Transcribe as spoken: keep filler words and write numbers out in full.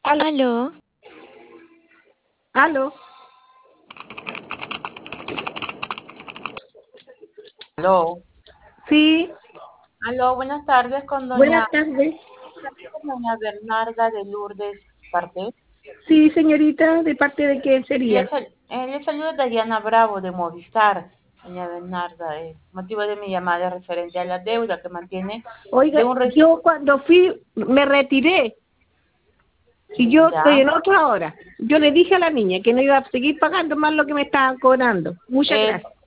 Aló, Aló, aló, Aló, sí, aló, buenas tardes con doña, buenas tardes. con doña Bernarda de Lourdes Parte. Sí, señorita, ¿de parte de quién Le, sería? sal- eh, le saluda Dayana Bravo de Movistar, doña Bernarda. El motivo de mi llamada es referente a la deuda que mantiene de Oiga, un res- yo cuando fui, me retiré y yo estoy ya. en otra hora. Yo le dije a la niña que no iba a seguir pagando más lo que me estaban cobrando. Muchas Eh, gracias.